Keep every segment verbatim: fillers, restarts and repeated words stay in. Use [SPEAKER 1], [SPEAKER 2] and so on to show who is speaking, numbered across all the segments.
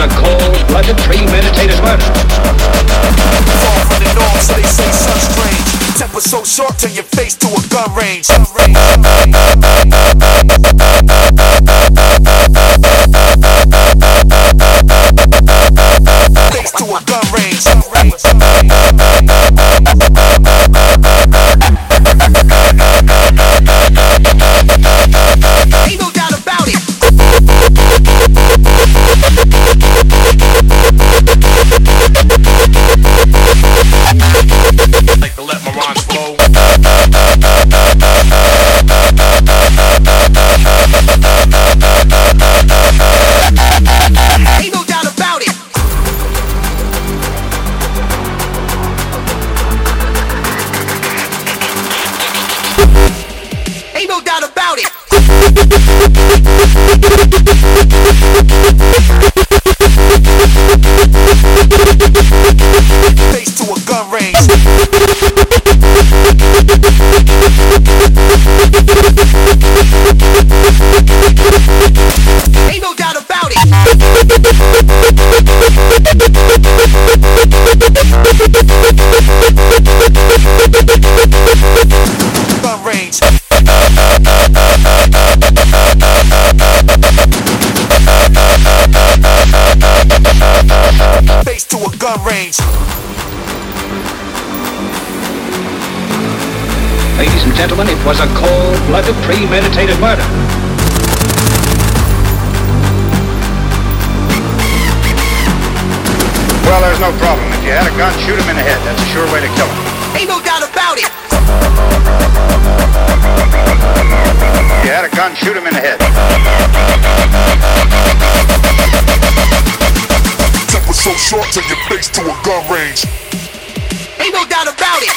[SPEAKER 1] a cold-blooded, premeditated murder.
[SPEAKER 2] Far from the norm, so they say sun strange. Temper so short, turn your face to a gun range. Face to a gun range. Ain't no doubt about it.
[SPEAKER 3] Like to let my rhymes flow.
[SPEAKER 2] Ain't no doubt about it. Ain't no doubt about it. Face to a gun range. Ain't no doubt about it. Gun range. Face to a gun range.
[SPEAKER 1] Ladies and gentlemen, it was a cold-blooded, premeditated murder.
[SPEAKER 4] Well, there's no problem. If you had a gun, shoot him in the head. That's a sure way to kill him.
[SPEAKER 2] Ain't no doubt about it.
[SPEAKER 4] If you had a gun, shoot him in the head.
[SPEAKER 2] Temper so short, turn your face to a gun range. Ain't no doubt about it.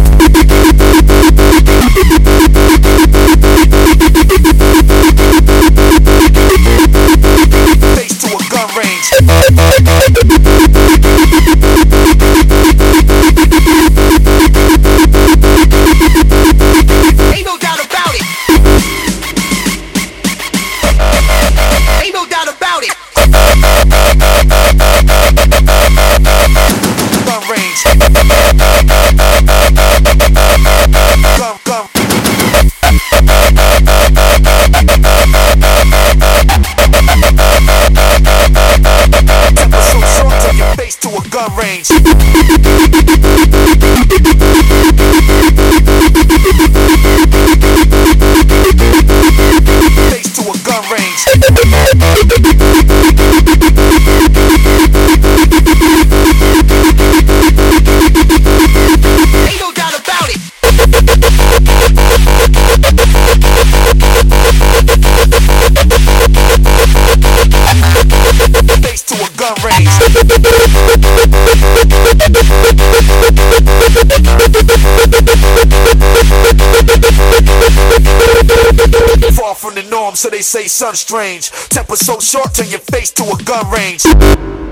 [SPEAKER 2] Face to a gun range. Ain't no doubt about it. Ain't no doubt about it. Gun range. Gun, gun. Temper so short, turn your face to a gun range. Face to a gun range. Ain't no doubt about it. Face to a gun range. Far from the norm, so they say sun strange. Temper so short, turn your face to a gun range.